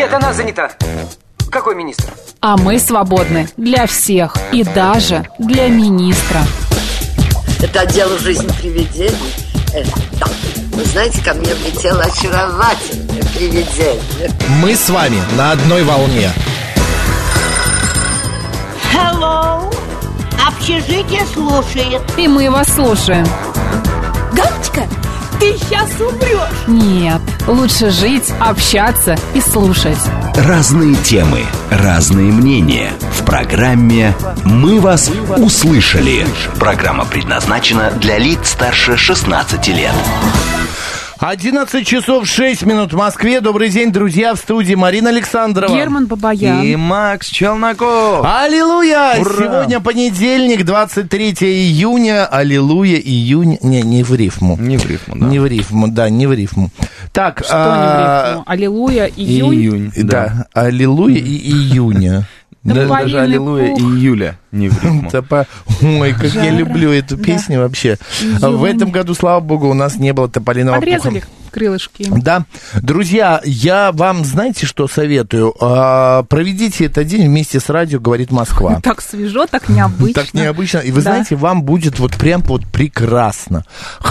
Нет, она занята. Какой министр? А мы свободны для всех и даже для министра. Это отдел «Жизнь привидений». Да. Вы знаете, ко мне влетело очаровательное привидение. Мы с вами на одной волне. Hello. Общежитие слушает. И мы вас слушаем. Галочка, ты сейчас умрешь. Нет, лучше жить, общаться и слушать. Разные темы, разные мнения. В программе «Мы вас услышали». Программа предназначена для лиц старше 16 лет. 11 часов 6 минут в Москве. Добрый день, друзья, в студии Марина Александрова. Герман Бабаян. И Макс Челноков. Аллилуйя! Ура! Сегодня понедельник, 23 июня. Аллилуйя, июнь. Не в рифму. Не в рифму, да. Не в рифму, да, не в рифму. Так, Что не в рифму? Аллилуйя, июнь. Да, аллилуйя и июня. Да, Даже аллилуйя и июля не в рифму. Ой, как я люблю эту песню вообще. В этом году, слава богу, у нас не было тополиного пуха. Подрезали крылышки. Да. Друзья, я вам, знаете, что советую? Проведите этот день вместе с радио «Говорит Москва». Так свежо, так необычно. Так необычно. И вы знаете, вам будет вот прям вот прекрасно.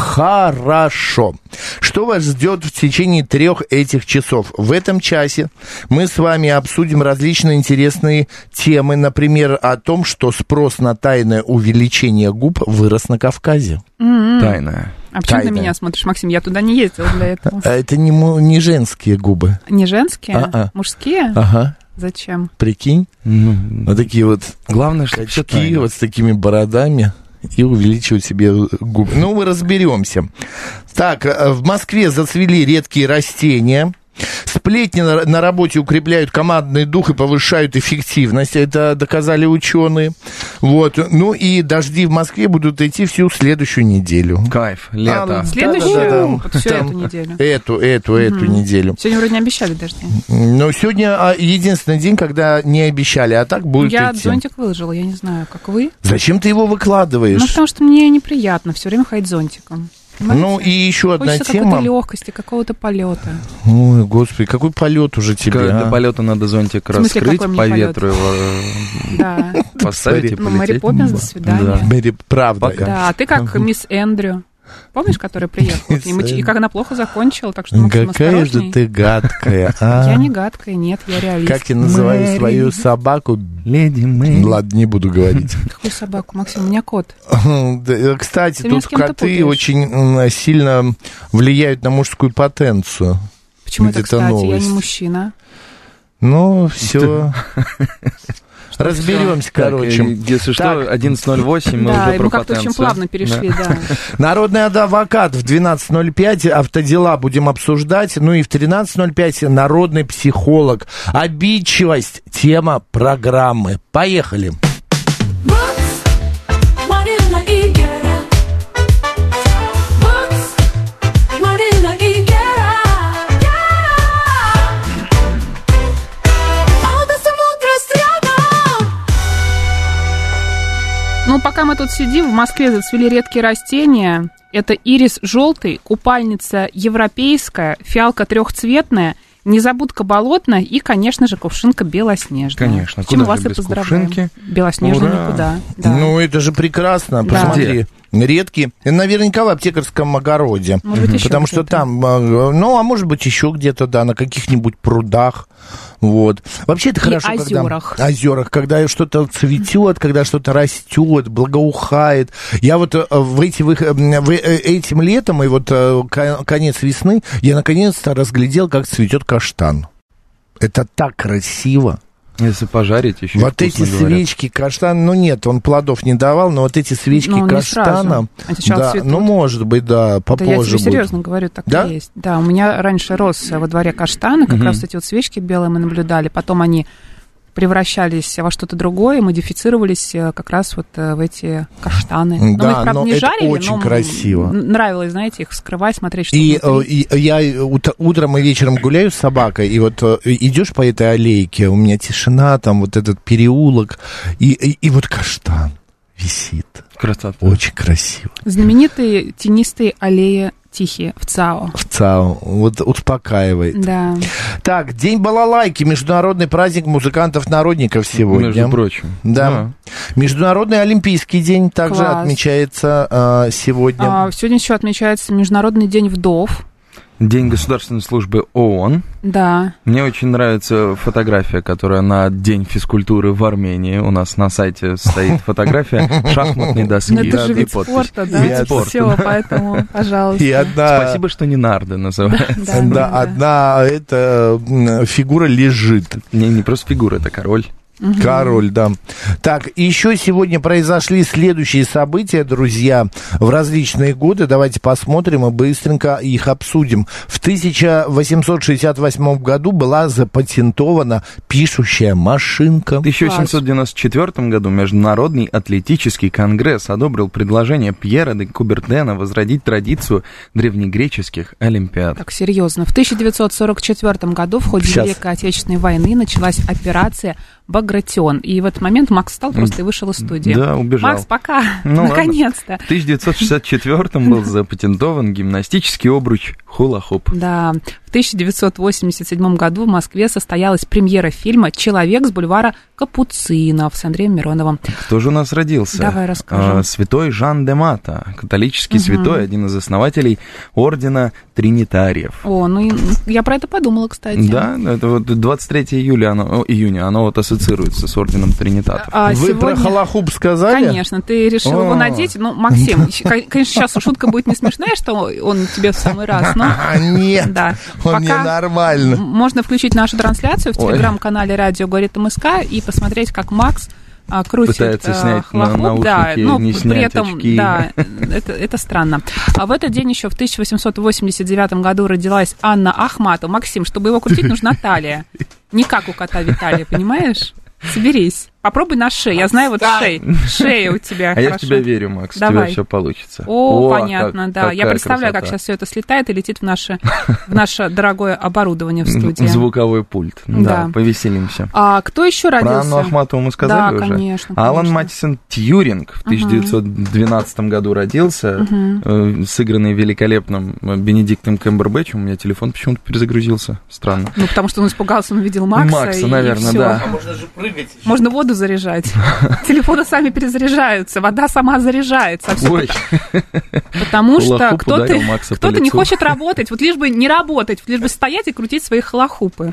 Хорошо. Что вас ждет в течение 3 этих часов? В этом часе мы с вами обсудим различные интересные темы. Например, о том, что спрос на тайное увеличение губ вырос на Кавказе. Тайная. А почему ты Тайная. на меня смотришь, Максим? Я туда не ездила для этого. Это не женские губы. Не женские? А-а. Мужские? Ага. Зачем? Прикинь? Вот такие вот Главное, что все очки тайно. вот с такими бородами и увеличивать себе губы. Ну, мы разберемся. Так, в Москве зацвели редкие растения. Сплетни на работе укрепляют командный дух и повышают эффективность. Это доказали ученые. Вот. Ну и дожди в Москве будут идти всю следующую неделю. Кайф, лето. Следующую? Да-да-да. Вот всю Там эту неделю. Эту неделю. Сегодня вроде не обещали дожди. Но сегодня единственный день, когда не обещали, а так будет Я идти. зонтик выложила, я не знаю, как вы. Зачем ты его выкладываешь? Ну, потому что мне неприятно все время ходить зонтиком. Понимаете? Ну и еще одна Хочется тема. какой-то легкости, какого-то полета. Ой, господи, какой полет уже тебе, До полета надо зонтик В смысле, раскрыть, какой мне по полет? ветру его Да. поставить и Ну, Мэри полететь. Поппинс, до свидания. Да. Мэри, правда. Пока. Да, а ты как мисс Эндрю. Помнишь, которая приехала к ним? И как она плохо закончила, так что, Максим, Какая же осторожней. ты гадкая, а? Я не гадкая, нет, я реалист. Как я называю свою собаку? Леди Мэри. Ладно, не буду говорить. Какую собаку, Максим? У меня кот. Да, кстати, Ты меня тут с кем-то коты путаешь. очень сильно влияют на мужскую потенцию. Почему это, Где-то кстати? Я новость. не мужчина. Ну, все. Разберемся, короче. Если что, Так. 11:08, мы Да, уже и про мы как-то очень потенцию. плавно перешли, да. Народный адвокат в 12:05, автодела будем обсуждать. Ну и в 13:05 народный психолог. Обидчивость, тема программы. Поехали. Ну, пока мы тут сидим, в Москве зацвели редкие растения. Это ирис желтый, купальница европейская, фиалка трехцветная, незабудка болотная и, конечно же, кувшинка белоснежная. Конечно, С чем куда вас же и без поздравляем. кувшинки? Белоснежная Ура! никуда. Да. Ну, это же прекрасно. Да. Посмотри. Редкие. Наверняка в аптекарском огороде. Может быть, еще Потому что где-то. там, ну, а может быть, еще где-то, да, на каких-нибудь прудах. Вот. Вообще это И хорошо, озерах. когда... Озерах. Когда что-то цветет, когда что-то растет, благоухает. Я вот этим летом и вот конец весны я наконец-то разглядел, как цветет каштан. Это так красиво. Если пожарить, еще Вот и эти вкусно, говорят. свечки каштан, ну нет, он плодов не давал, но вот эти свечки Ну, не каштана, сразу. Они сначала да, цветут. ну может быть, да, Да я попозже тебе будет. серьезно говорю, так Да? и есть. Да, у меня раньше рос во дворе каштаны, как раз эти вот свечки белые мы наблюдали, потом они превращались во что-то другое, модифицировались как раз вот в эти каштаны. Но мы их, Да, правда, но не это жарили, очень но красиво. нравилось, знаете, их вскрывать, смотреть, что И внутри. я утром и вечером гуляю с собакой, и вот идешь по этой аллейке, у меня тишина, там вот этот переулок, и вот каштан. висит. Красота. Очень красиво. Знаменитые тенистые аллеи тихие в ЦАО. В ЦАО. Вот успокаивает. Да. Так, День балалайки, международный праздник музыкантов-народников сегодня. Между прочим. Да. Международный олимпийский день также Класс. отмечается сегодня. Сегодня еще отмечается Международный день вдов. День государственной службы ООН. Да. Мне очень нравится фотография, которая на День физкультуры в Армении. У нас на сайте стоит фотография шахматной доски. Ну, это же и вид подпись. спорта, да? Вид спорта. Все, поэтому, пожалуйста. И одна... Спасибо, что не нарды называется. Да. Одна эта фигура лежит. Не просто фигура, это король. Король, да. Так, еще сегодня произошли следующие события, друзья, в различные годы. Давайте посмотрим и быстренько их обсудим. В 1868 году была запатентована пишущая машинка. В 1894 году Международный атлетический конгресс одобрил предложение Пьера де Кубертена возродить традицию древнегреческих олимпиад. Так, серьезно. В 1944 году в ходе Сейчас. Великой Отечественной войны началась операция «Багратион». И в этот момент Макс встал просто и вышел из студии. Да, убежал. Макс, пока. Ну, Наконец-то. В 1964 был запатентован гимнастический обруч хула-хоп. Да. В 1987 году в Москве состоялась премьера фильма «Человек с бульвара Капуцинов» с Андреем Мироновым. Кто же у нас родился? Давай расскажем. Святой Жан де Мата, католический святой, один из основателей ордена Тринитариев. О, ну я про это подумала, кстати. Да, это вот 23 июня, оно вот ассоциируется с орденом Тринитатов. Вы про холохуп сказали? Конечно, ты решил его надеть. Ну, Максим, конечно, сейчас шутка будет не смешная, что он тебе в самый раз, но... Нет, Да. он ненормально. Можно включить нашу трансляцию в телеграм-канале «Радио говорит МСК» и посмотреть, как Макс крутит Пытается снять хлопок, наушники, да, но не при снять этом, очки. да, это странно. А в этот день еще в 1889 году родилась Анна Ахматова. Максим, чтобы его крутить, нужна талия. Не как у кота Виталия, понимаешь? Соберись. Попробуй на шее. Я знаю, вот шея у тебя. А я в тебя верю, Макс, у Давай. тебя все получится. О, понятно, да. Я какая представляю, красота. как сейчас все это слетает и летит в наше дорогое оборудование в студии. Звуковой пульт. Да. Да, повеселимся. А кто еще родился? Про Анну Ахматову мы сказали Да, уже. конечно. Алан Матисон Тьюринг в 1912 году родился, сыгранный великолепным Бенедиктом Камбербэтчем. У меня телефон почему-то перезагрузился. Странно. Ну, потому что он испугался, он увидел Макса. и наверное, всё. да. Можно же прыгать. Можно воду заряжать. Телефоны сами перезаряжаются, вода сама заряжается. Ой, Потому что Хулахуп кто-то ударил Макса по не лицу. хочет работать, вот лишь бы не работать, лишь бы стоять и крутить свои хулахупы.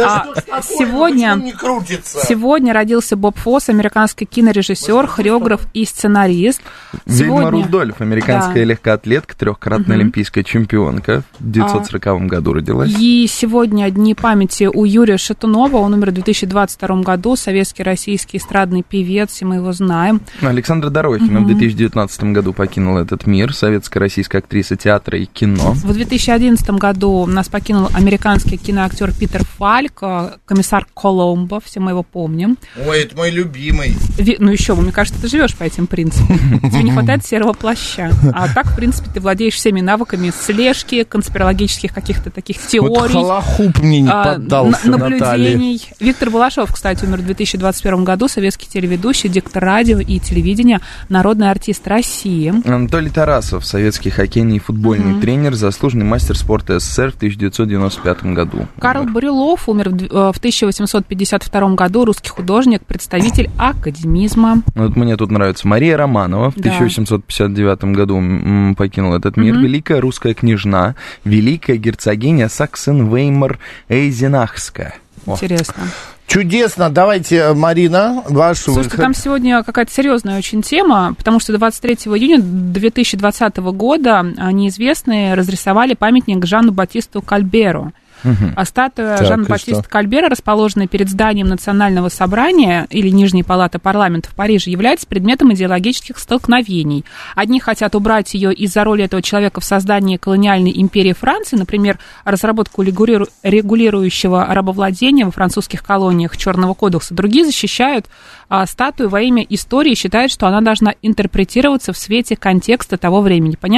Сегодня родился Боб Фосс, американский кинорежиссер, хореограф и сценарист. Вильма Рудольф, американская Да. легкоатлетка, трехкратная олимпийская чемпионка. В 1940 году родилась. И сегодня дни памяти у Юрия Шатунова. Он умер в 2022 году. Советский, российский эстрадный певец, и мы его знаем. Александра Дорохина в 2019 году покинула этот мир. Советско-российская актриса театра и кино. В 2011 году нас покинул американский киноактер Питер Фальк, комиссар Коломбо, все мы его помним. Ой, это мой любимый. Ну еще, мне кажется, ты живешь по этим принципам. Тебе не хватает серого плаща. А так, в принципе, ты владеешь всеми навыками слежки, конспирологических каких-то таких теорий. Вот холохуп мне не поддался, Наталья. наблюдений. Виктор Балашов, кстати, умер в 2021 году, советский телеведущий, диктор радио и телевидения, народный артист России. Анатолий Тарасов, советский хоккейный и футбольный тренер, заслуженный мастер спорта СССР в 1995 году. Карл Бурилов умер в 1852 году, русский художник, представитель академизма. Вот мне тут нравится Мария Романова в 1859 году покинула этот мир. Великая русская княжна, великая герцогиня Саксен-Веймар-Эйзенахская. Интересно. Чудесно. Давайте, Марина, ваш Слушайте, выход. там сегодня какая-то серьезная очень тема, потому что 23 июня 2020 года неизвестные разрисовали памятник Жану Батисту Кальберу. А статуя Жана Батиста Кальбера, расположенная перед зданием Национального собрания или Нижней палаты парламента в Париже, является предметом идеологических столкновений. Одни хотят убрать ее из-за роли этого человека в создании колониальной империи Франции, например, разработку регулирующего рабовладения во французских колониях Черного кодекса. Другие защищают статую во имя истории и считают, что она должна интерпретироваться в свете контекста того времени. Понятно?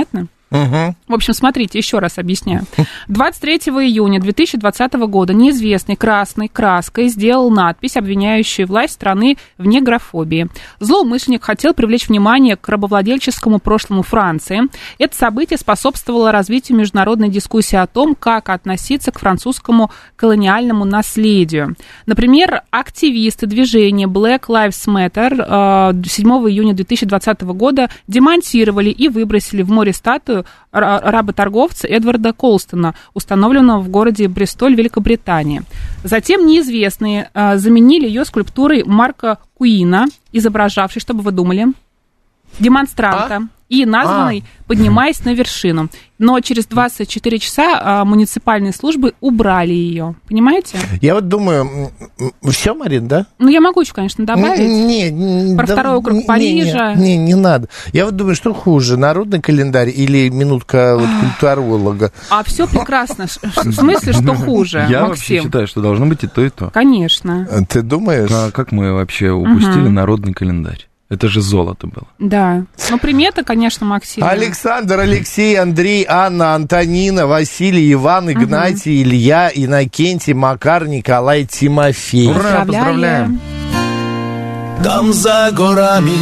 Угу. В общем, смотрите, еще раз объясняю. 23 июня 2020 года неизвестный красной краской сделал надпись, обвиняющую власть страны в негрофобии. Злоумышленник хотел привлечь внимание к рабовладельческому прошлому Франции. Это событие способствовало развитию международной дискуссии о том, как относиться к французскому колониальному наследию. Например, активисты движения Black Lives Matter 7 июня 2020 года демонтировали и выбросили в море статую работорговца Эдварда Колстона, установленного в городе Бристоль, Великобритания. Затем неизвестные заменили ее скульптурой Марка Куина, изображавшей, что бы вы думали, демонстранта, и названной «Поднимаясь на вершину». Но через 24 часа муниципальные службы убрали ее. Понимаете? Я вот думаю, все, Марин, да? Ну, я могу еще, конечно, добавить. Про второй округ Парижа. Не надо. Я вот думаю, что хуже, народный календарь или минутка культуролога? А все прекрасно. В смысле, что хуже, Я Максим? вообще считаю, что должно быть и то, и то. Конечно. Ты думаешь? А как мы вообще упустили народный календарь? Это же золото было. Да. Ну, примета, конечно, Максим. Александр, Алексей, Андрей, Анна, Антонина, Василий, Иван, Игнатий, Илья, Иннокентий, Макар, Николай, Тимофей. Ура, поздравляем. Там за горами,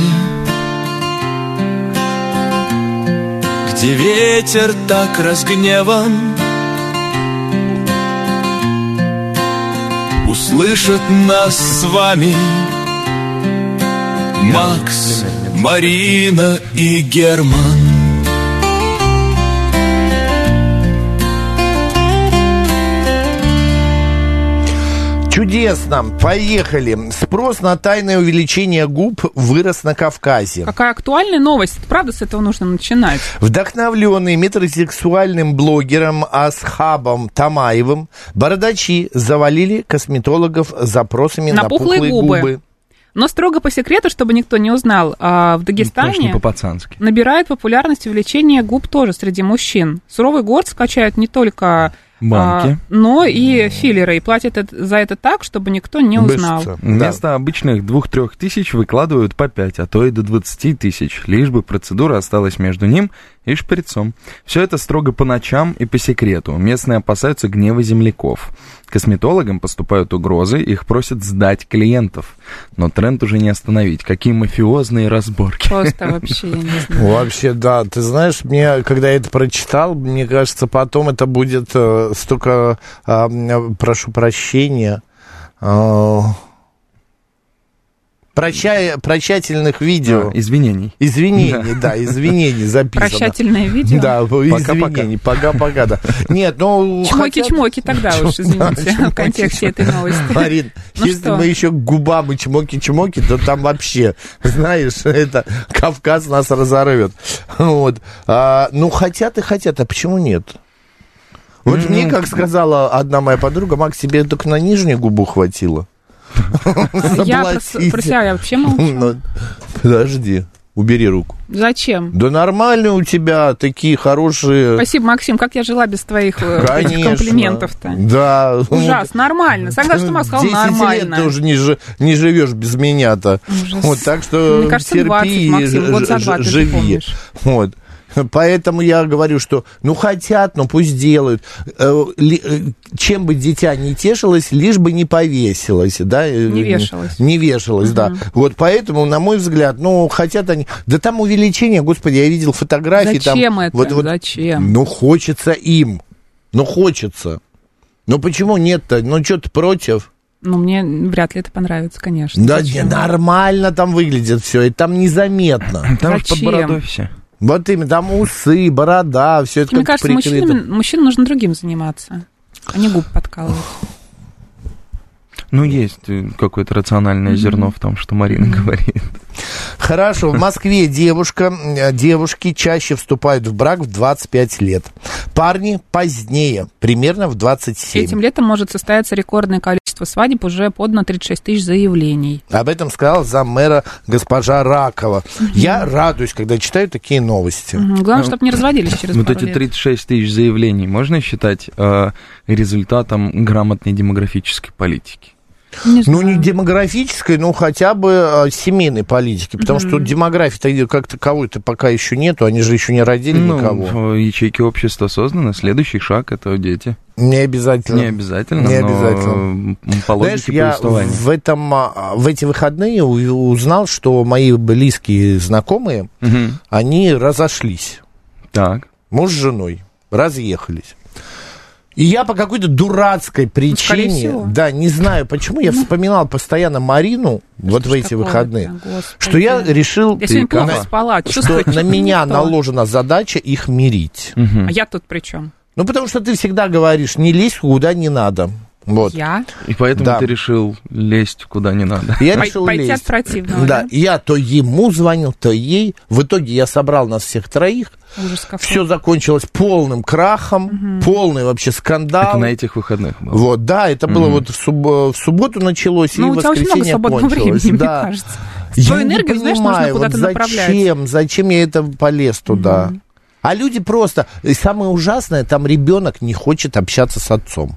где ветер так разгневан, услышат нас с вами Макс, Марина и Герман. Чудесно, поехали. Спрос на тайное увеличение губ вырос на Кавказе. Какая актуальная новость. Правда, с этого нужно начинать. Вдохновленные метросексуальным блогером Асхабом Тамаевым, бородачи завалили косметологов запросами на пухлые губы. Но строго по секрету, чтобы никто не узнал, в Дагестане Конечно, по-пацански набирает популярность увеличение губ тоже среди мужчин. Суровый город скачают не только банки, но и филлеры. И платят за это так, чтобы никто не узнал. Вместо обычных 2-3 тысяч выкладывают по 5, а то и до 20 тысяч, лишь бы процедура осталась между ним и шприцом. Все это строго по ночам и по секрету. Местные опасаются гнева земляков. Косметологам поступают угрозы, их просят сдать клиентов. Но тренд уже не остановить. Какие мафиозные разборки. Просто вообще, я не знаю. Вообще, да. Ты знаешь, мне, когда я это прочитал, мне кажется, потом это будет столько, прошу прощения, прощательных видео. Извинений. Извинений записано. Прощательное видео? Да, извинений. Пока-пока, да. Нет, ну... Чмоки-чмоки тогда уж, извините, в контексте этой новости. Марин, если мы еще к губам и чмоки-чмоки, то там вообще, знаешь, это Кавказ нас разорвет. Вот. Ну, хотят и хотят, а почему нет? Вот мне, как сказала одна моя подруга, Макс, тебе только на нижнюю губу хватило. Я про себя вообще молчу. Подожди, убери руку. Зачем? Да нормально у тебя, такие хорошие... Спасибо, Максим, как я жила без твоих комплиментов-то? Да. Ужасно, нормально. Согласна, что Макс сказал, нормально. 10 лет ты уже не живешь без меня-то. Вот, так что мне кажется, терпи 20, Максим, год за 20, живи. Вот. Поэтому я говорю, что ну хотят, но пусть делают. Чем бы дитя не тешилось, лишь бы не повесилось, да? Не вешалось. Не вешалось, да. Вот поэтому, на мой взгляд, ну хотят они... Да там увеличение, господи, я видел фотографии. Зачем там, это? Зачем? Ну хочется им. Ну хочется. Ну почему нет-то? Ну что ты против? Ну, мне вряд ли это понравится, конечно. Да не, нормально там выглядит все, и там незаметно. Там под бородой все. Вот именно, там усы, борода, все это мне как кажется, прикрыто. мужчинам нужно другим заниматься, а не губ подкалывать. Ну, есть какое-то рациональное зерно в том, что Марина говорит. Хорошо, в Москве девушки чаще вступают в брак в 25 лет. Парни позднее, примерно в 27. Этим летом может состояться рекордное количество свадеб, уже подано 36 тысяч заявлений. Об этом сказала заммэра госпожа Ракова. Я радуюсь, когда читаю такие новости. Главное, чтобы не разводились через вот пару эти лет. 36 тысяч заявлений можно считать результатом грамотной демографической политики? Не Ну, знаю. не демографической, но хотя бы семейной политики, потому что демографии-то как таковой-то пока еще нету, они же еще не родили никого. Ячейки общества созданы, следующий шаг — это дети. Не обязательно. Не обязательно, Не но обязательно. по логике Знаешь, я повествования. в эти выходные узнал, что мои близкие знакомые, они разошлись. Так. Муж с женой разъехались. И я по какой-то дурацкой причине, всего. да, не знаю почему, я вспоминал постоянно Марину вот в эти выходные, что я решил, Я сегодня плохо кого? спала, что чувствую, на что-то меня не то. наложена задача их мирить. А я тут при чем? Ну, потому что ты всегда говоришь, не лезь куда не надо. Вот. Я? И поэтому Да. ты решил лезть куда не надо. Я решил Пойти лезть. от противного, Да, да? и я то ему звонил, то ей. В итоге я собрал нас всех троих. Ужас какой. Все закончилось полным крахом, полный вообще скандал. Это на этих выходных было. Вот, да, это было вот в субботу началось, Ну, и у в тебя очень много воскресенье свободного кончилось. времени, Да. мне кажется. Я Свою не энергию, знаешь, нужно понимаю, куда-то вот направлять. зачем я это полез туда? А люди просто... И самое ужасное, там ребенок не хочет общаться с отцом.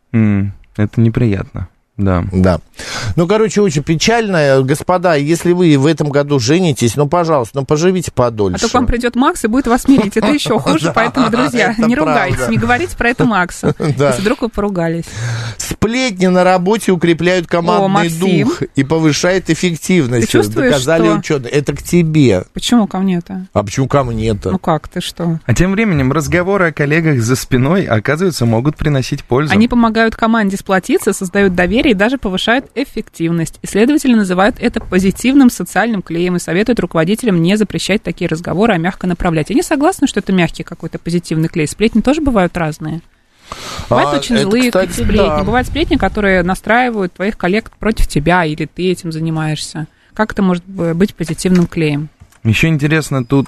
Это неприятно, да. Да. Ну, короче, очень печально. Господа, если вы в этом году женитесь, ну, пожалуйста, ну, поживите подольше. А то к вам придет Макс и будет вас мирить. Это еще хуже, Да, поэтому, друзья, это не ругайтесь, правда. не говорите про это Максу. Да. Если вдруг вы поругались. Сплетни на работе укрепляют командный Максим. дух и повышает эффективность. Ты чувствуешь, доказали что- ученые. Это к тебе. Почему ко мне-то? А почему ко мне-то? Ну как, ты что? А тем временем разговоры о коллегах за спиной, оказывается, могут приносить пользу. Они помогают команде сплотиться, создают доверие и даже повышают эффективность. Исследователи называют это позитивным социальным клеем и советуют руководителям не запрещать такие разговоры, а мягко направлять. Я не согласна, что это мягкий какой-то позитивный клей. Сплетни тоже бывают разные. Бывают очень это, злые кстати, сплетни. да. Бывают сплетни, которые настраивают твоих коллег против тебя, или ты этим занимаешься. Как это может быть позитивным клеем? Еще интересно тут,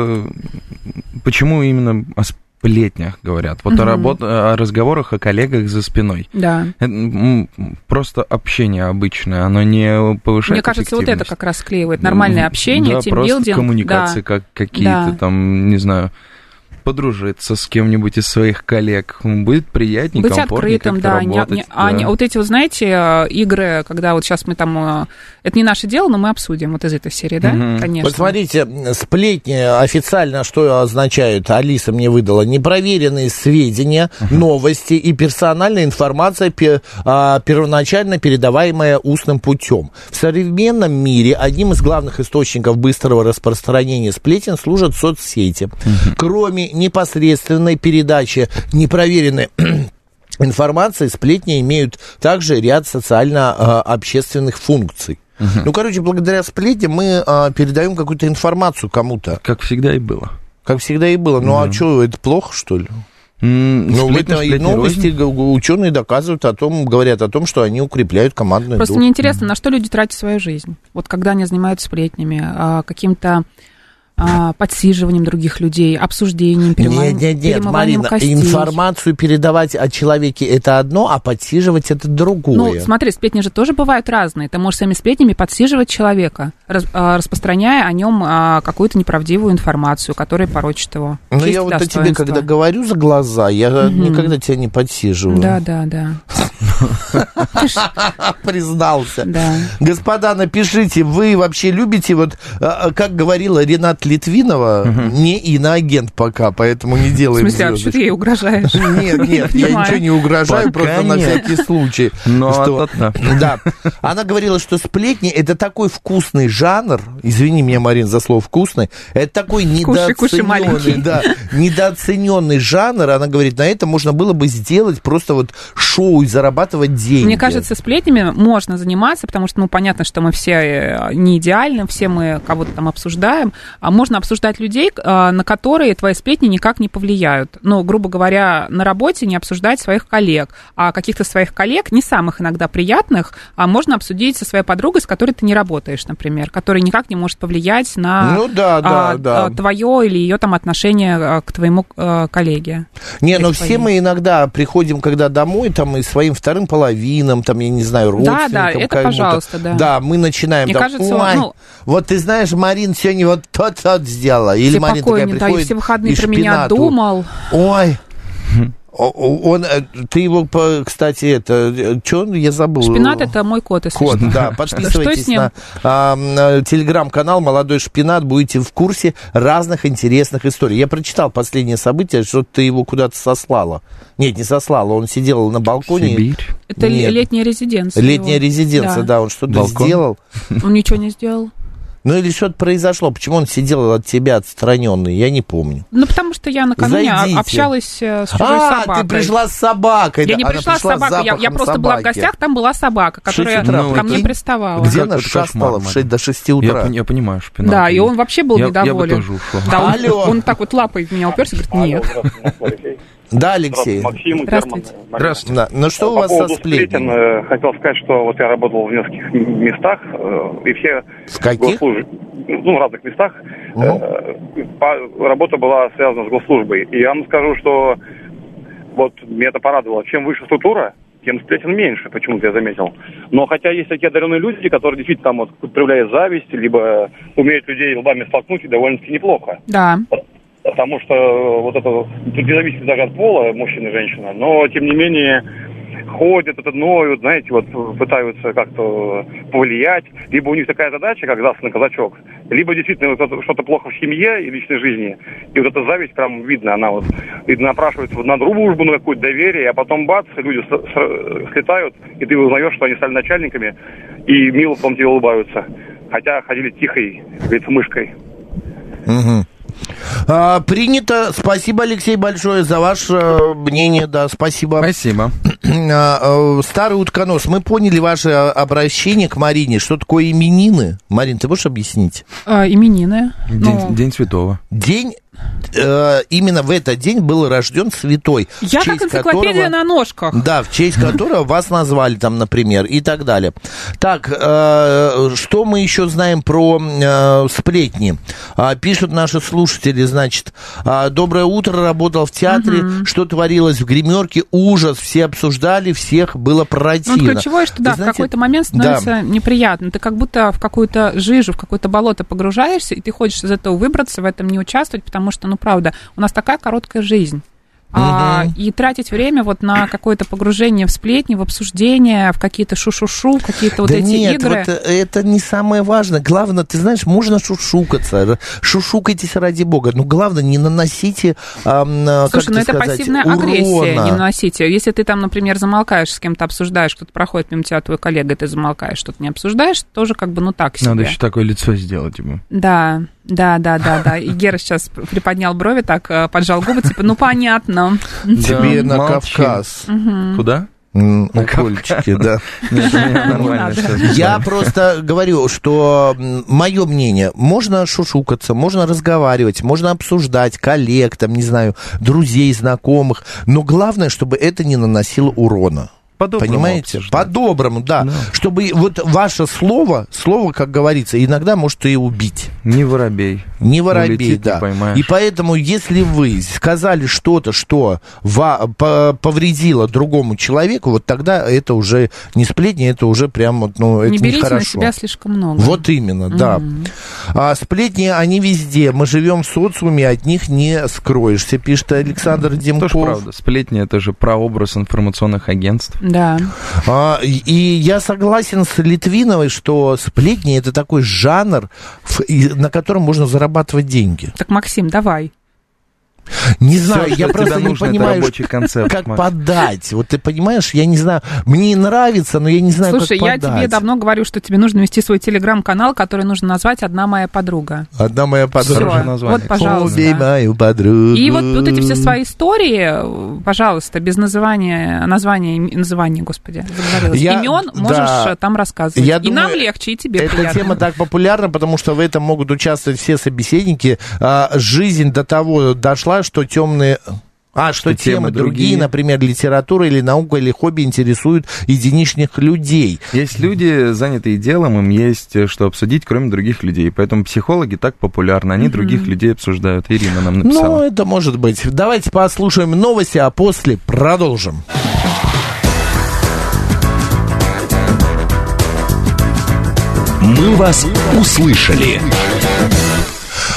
почему именно о сплетнях говорят. Вот о разговорах о коллегах за спиной. Да. Это, просто общение обычное, оно не повышает Мне кажется, вот это эффективность. как раз склеивает. Нормальное общение, да, тимбилдинг. просто коммуникации, Да. как какие-то Да. там, не знаю, подружиться с кем-нибудь из своих коллег. Будет приятнее, Быть комфортнее открытым, как-то да, работать. да. вот эти, вот, знаете, игры, когда вот сейчас мы там... Это не наше дело, но мы обсудим вот из этой серии, да, конечно. Вот смотрите, сплетни официально что означают? Алиса мне выдала. Непроверенные сведения, новости и персональная информация, первоначально передаваемая устным путем. В современном мире одним из главных источников быстрого распространения сплетен служат соцсети. Кроме непосредственной передачи непроверенной информации, сплетни имеют также ряд социально-общественных функций. Ну, короче, благодаря сплетням мы передаем какую-то информацию кому-то. Как всегда и было. Как всегда и было. Ну, а что, это плохо, что ли? Ну, в Сплетни, этой новости ученые доказывают говорят о том, что они укрепляют командный Просто дух. мне интересно, на что люди тратят свою жизнь? Вот когда они занимаются сплетнями, каким-то подсиживанием других людей, обсуждением, Нет, перемыванием Марина, костей. информацию передавать о человеке это одно, а подсиживать это другое. Ну, смотри, сплетни же тоже бывают разные. Ты можешь своими сплетнями подсиживать человека, распространяя о нем какую-то неправдивую информацию, которая порочит его. Ну, Честь я и вот о тебе, достоинство. когда говорю за глаза, я никогда тебя не подсиживаю. Да. Признался. Да. Господа, напишите, вы вообще любите, вот, как говорила Ренат Литвинова, не иноагент пока, поэтому не В делаем смысле, а что ты ей угрожаешь? Нет, я Понимаю. ничего не угрожаю, Пока просто на нет. всякий случай. Но Что- да. Да. Она говорила, что сплетни это такой вкусный жанр, извини меня, Марин, за слово вкусный, это такой Кушай, маленький. недооцененный жанр. Она говорит, на это можно было бы сделать просто вот шоу и зарабатывать деньги. Мне кажется, сплетнями можно заниматься, потому что, ну, понятно, что мы все не идеальны, все мы кого-то там обсуждаем, а можно обсуждать людей, на которые твои сплетни никак не повлияют. Ну, грубо говоря, на работе не обсуждать своих коллег, а каких-то своих коллег, не самых иногда приятных, можно обсудить со своей подругой, с которой ты не работаешь, например, которая никак не может повлиять на твое или ее там отношение к твоему коллеге. Не, но все мы иногда приходим, когда домой, там, и своим вторым половинам, там, я не знаю, родственникам. Да, это кому-то. пожалуйста, да. Да, мы начинаем Мне там, кажется, ой, ну, вот ты знаешь, Марин сегодня вот то-то сделала. Или все Марин такая покойные, да, и приходит все выходные и про меня шпинату. думал. Ой, Ты его, кстати, что я забыл? Шпинат — это мой кот, если Кот, что. да, подписывайтесь на телеграм-канал «Молодой Шпинат», будете в курсе разных интересных историй. Я прочитал последнее событие, что ты его куда-то сослала. Нет, не сослала, он сидел на балконе. Сибирь. Это летняя резиденция. Летняя резиденция, да, он что-то сделал. Он ничего не сделал. Ну или что-то произошло, почему он сидел от тебя отстраненный, я не помню. Ну, потому что я накануне Зайдите. общалась с чужой собакой. Ты пришла с собакой. Я не пришла с собакой, я просто была в гостях, там была собака, которая ко мне приставала. Где она шастала до 6 утра? Я понимаю, Шпинат. Да, и он вообще был недоволен. Я бы тоже ушел. Да, он так вот лапой в меня уперся и говорит, нет. Да, Алексей. Максим, Здравствуйте. Здравствуйте. Да. Ну что у вас со сплетен? Хотел сказать, что вот я работал в нескольких местах, и все... В каких? В разных местах. Работа была связана с госслужбой. И я вам скажу, что вот меня это порадовало. Чем выше структура, тем сплетен меньше, почему-то я заметил. Но хотя есть такие одаренные люди, которые действительно там вот проявляют зависть, либо умеют людей лбами столкнуть, и довольно-таки неплохо. Да. Потому что вот это, тут не зависит даже от пола, мужчина и женщина, но тем не менее ходят, ноют, знаете, вот пытаются как-то повлиять. Либо у них такая задача, как засланный казачок, либо действительно вот что-то плохо в семье и личной жизни. И вот эта зависть прям видно, она вот напрашивается на дружбу, на какое-то доверие, а потом бац, люди слетают, и ты узнаешь, что они стали начальниками, и мило потом тебе улыбаются. Хотя ходили тихой, как говорится, мышкой. Угу. Принято. Спасибо, Алексей, большое за ваше мнение. Да, спасибо. Спасибо. Старый утконос, мы поняли ваше обращение к Марине. Что такое именины? Марин, ты можешь объяснить? Именины. День святого. День... именно в этот день был рожден святой. Я как энциклопедия на ножках. Да, в честь которого вас назвали там, например, и так далее. Так, что мы еще знаем про сплетни? Пишут наши слушатели, значит, доброе утро, работал в театре, что творилось в гримерке, ужас, все обсуждали, всех было противно. Ну, ключевое, что да, знаете, в какой-то момент становится неприятно. Ты как будто в какую-то жижу, в какое-то болото погружаешься, и ты хочешь из этого выбраться, в этом не участвовать, потому что, ну, правда, у нас такая короткая жизнь. И тратить время вот на какое-то погружение в сплетни, в обсуждение, в какие-то шу-шу-шу, какие-то вот эти игры. Вот это не самое важное. Главное, ты знаешь, можно шушукаться, шушукайтесь ради бога, но главное, не наносите, слушай, это пассивная агрессия, урона. не наносите. Если ты там, например, замолкаешь, с кем-то обсуждаешь, кто-то проходит мимо тебя, твой коллега, и ты замолкаешь, что-то не обсуждаешь, тоже как бы, ну, так себе. Надо еще такое лицо сделать ему. Да. И Гера сейчас приподнял брови, так поджал губы, типа, ну, понятно. Тебе на Кавказ. Куда? Укольчики, да. Я просто говорю, что мое мнение, можно шушукаться, можно разговаривать, можно обсуждать коллег, там, не знаю, друзей, знакомых, но главное, чтобы это не наносило урона. По-доброму. Понимаете? По-доброму, да. Чтобы вот ваше слово, как говорится, иногда может и убить. Не воробей. Не воробей, улетит, да. Не и поэтому, если вы сказали что-то, что повредило другому человеку, вот тогда это уже не сплетни, это уже прям вот, ну, это не берите нехорошо. На себя слишком много. Вот именно, да. Сплетни, они везде. Мы живем в социуме, от них не скроешься, пишет Александр Демков. Тоже правда. Сплетни — это же прообраз информационных агентств. Да. И я согласен с Литвиновой, что сплетни — это такой жанр, на котором можно зарабатывать деньги. Так, Максим, давай. Не знаю, я просто не понимаю, концепт, как подать. Вот ты понимаешь, я не знаю, мне нравится, но я не знаю, слушай, как подать. Слушай, я тебе давно говорю, что тебе нужно вести свой телеграм-канал, который нужно назвать «Одна моя подруга». «Одна моя подруга». Всё, вот, пожалуйста. Убей мою подругу. И вот эти все свои истории, пожалуйста, без названия, господи, имен можешь там рассказывать. И думаю, нам легче, и тебе приятно. Эта тема так популярна, потому что в этом могут участвовать все собеседники. Жизнь до того дошла, что темные... что темы другие, например, литература или наука, или хобби интересуют единичных людей. Есть люди, занятые делом, им есть что обсудить, кроме других людей. Поэтому психологи так популярны, они других людей обсуждают. Ирина нам написала. Ну, это может быть. Давайте послушаем новости, а после продолжим. Мы вас услышали.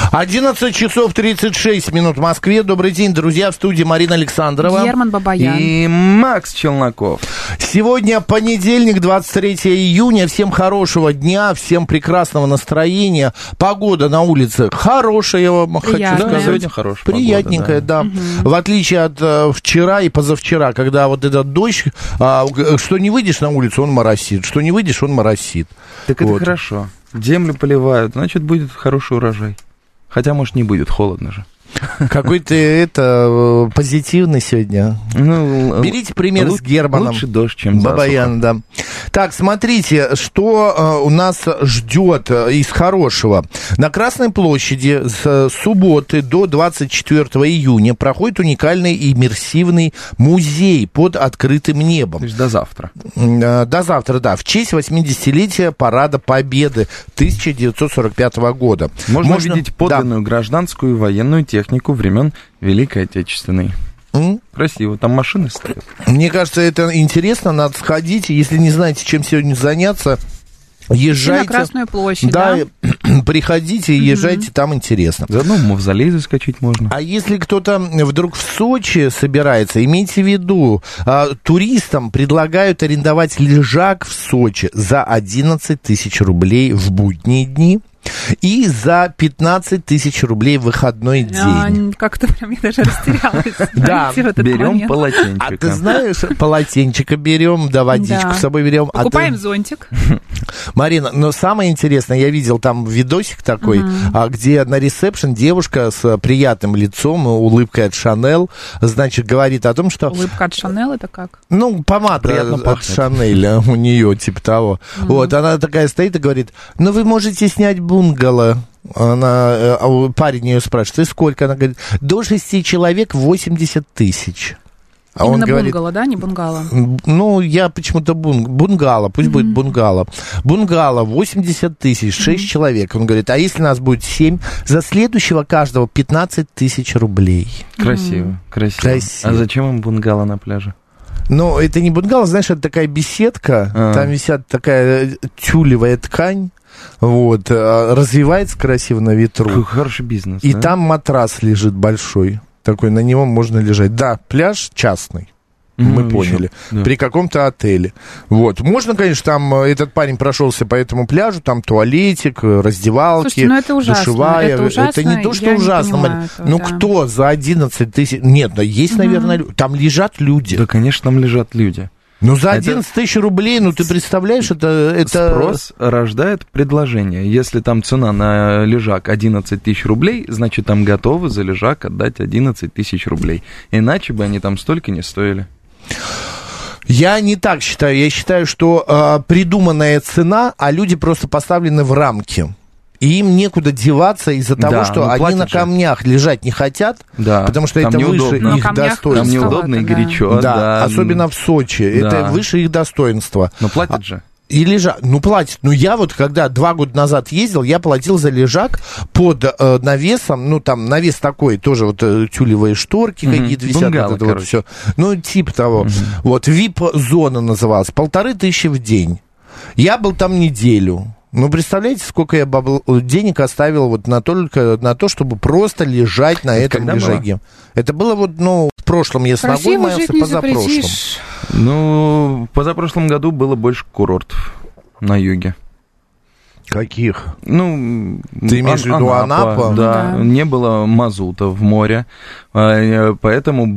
11 часов 36 минут в Москве. Добрый день, друзья, в студии Марина Александрова. Герман Бабаян. И Макс Челноков. Сегодня понедельник, 23 июня. Всем хорошего дня, всем прекрасного настроения. Погода на улице хорошая, я вам хочу сказать. Да, сегодня хорошая приятненькая, погода, да. В отличие от вчера и позавчера, когда вот этот дождь, что не выйдешь на улицу, он моросит. Что не выйдешь, он моросит. Так это хорошо. Землю поливают, значит, будет хороший урожай. Хотя, может, не будет, холодно же. Какой ты позитивный сегодня. Ну, берите пример с Германом. Лучше дождь, чем Бабаян, да. Так, смотрите, что у нас ждет из хорошего. На Красной площади с субботы до 24 июня проходит уникальный иммерсивный музей под открытым небом. То есть до завтра. До завтра, да. В честь 80-летия Парада Победы 1945 года. Можно видеть подлинную гражданскую и военную технику времен Великой Отечественной. Красиво, там машины стоят. Мне кажется, это интересно, надо сходить. Если не знаете, чем сегодня заняться, езжайте. На Красную площадь, да? Приходите и езжайте, там интересно. Заодно в мавзолей заскочить можно. А если кто-то вдруг в Сочи собирается, имейте в виду, туристам предлагают арендовать лежак в Сочи за 11 тысяч рублей в будние дни. И за 15 тысяч рублей в выходной день. Как-то прям я даже растерялась. Да, берем полотенчика. А ты знаешь, полотенчика берем, да, водичку с собой берем. Покупаем зонтик. Марина, но самое интересное, я видел там видосик такой, где на ресепшн девушка с приятным лицом, улыбкой от Шанель, значит, говорит о том, что... Улыбка от Шанель это как? Ну, помада от Шанель у нее, типа того. Вот, она такая стоит и говорит, ну, вы можете снять бунгало. Парень ее спрашивает, и сколько? Она говорит, до 6 человек 80 тысяч. А именно он говорит, бунгало, да, не бунгало? Ну, я почему-то бунгало, пусть будет бунгало. Бунгало 80 тысяч, 6 человек. Он говорит, а если нас будет 7, за следующего каждого 15 тысяч рублей. Красиво, красиво. А зачем им бунгало на пляже? Ну, это не бунгало, знаешь, это такая беседка, там висят такая тюлевая ткань. Вот, развивается красиво на ветру. Какой хороший бизнес. И там матрас лежит большой. Такой, на него можно лежать. Да, пляж частный. Мы поняли. Да. При каком-то отеле. Вот. Можно, конечно, там этот парень прошелся по этому пляжу, там туалетик, раздевалки, слушайте, ну это ужасно, душевая. Это не то, что ужасно. Ну, да. Кто за 11 тысяч... Нет, да есть, наверное, там лежат люди. Да, конечно, там лежат люди. Ну, за 11 тысяч рублей, ну, ты представляешь, это... Спрос рождает предложение. Если там цена на лежак 11 тысяч рублей, значит, там готовы за лежак отдать 11 тысяч рублей. Иначе бы они там столько не стоили. Я не так считаю. Я считаю, что придуманная цена, а люди просто поставлены в рамки. И им некуда деваться из-за того, что они на камнях лежать не хотят, потому что это выше их достоинства. Там неудобно и горячо. Да, особенно в Сочи. Это выше их достоинства. Но платят же. И лежак, ну, платит. Ну, я вот, когда 2 года назад ездил, я платил за лежак под навесом, ну, там, навес такой, тоже вот тюлевые шторки какие-то висят. Бунгало, вот это вот все. Ну, типа того. Вот, VIP-зона называлась. 1500 в день. Я был там неделю. Ну, представляете, сколько я денег оставил вот только на то, чтобы просто лежать на этом лежаке. Это было вот, ну, в прошлом я с ногой маялся, позапрошлом. Ну, позапрошлом году было больше курортов на юге. Каких? Ну, ты имеешь в виду Анапа? Да, не было мазута в море, поэтому